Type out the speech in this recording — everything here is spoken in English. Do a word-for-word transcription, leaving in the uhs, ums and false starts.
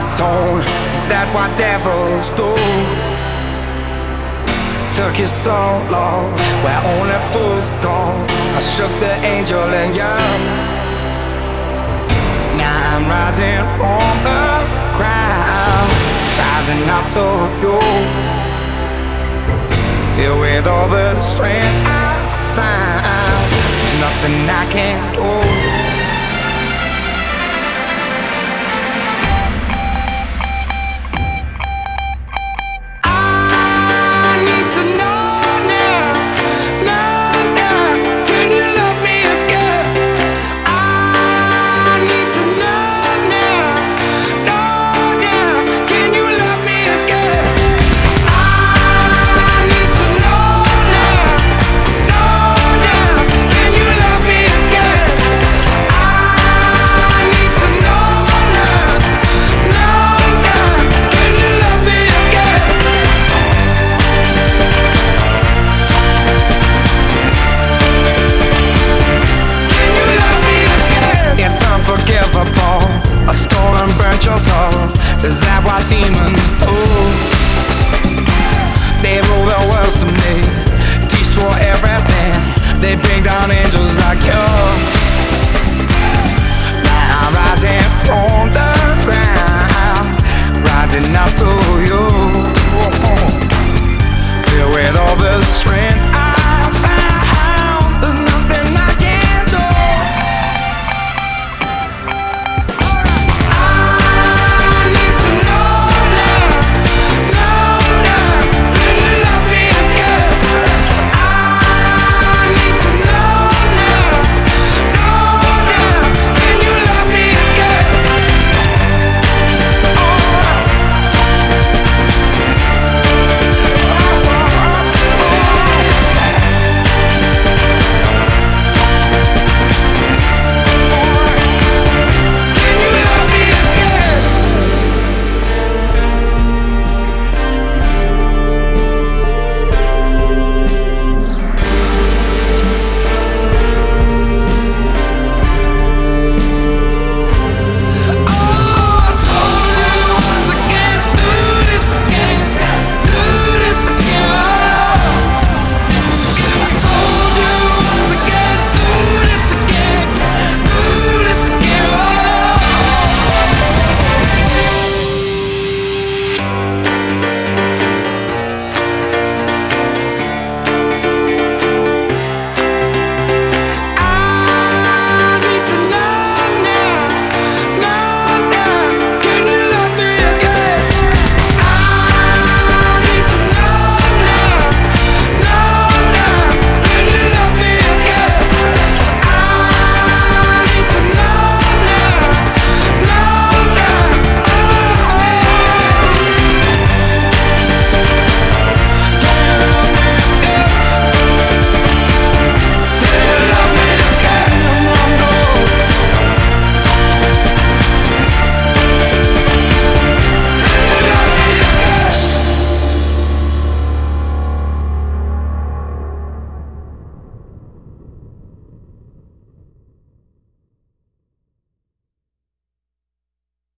tone. Is that what devils do? Took you so long, where only fools go. I shook the angel in you. Now I'm rising from the crowd, rising up to you. Filled with all the strength I find, there's nothing I can't do.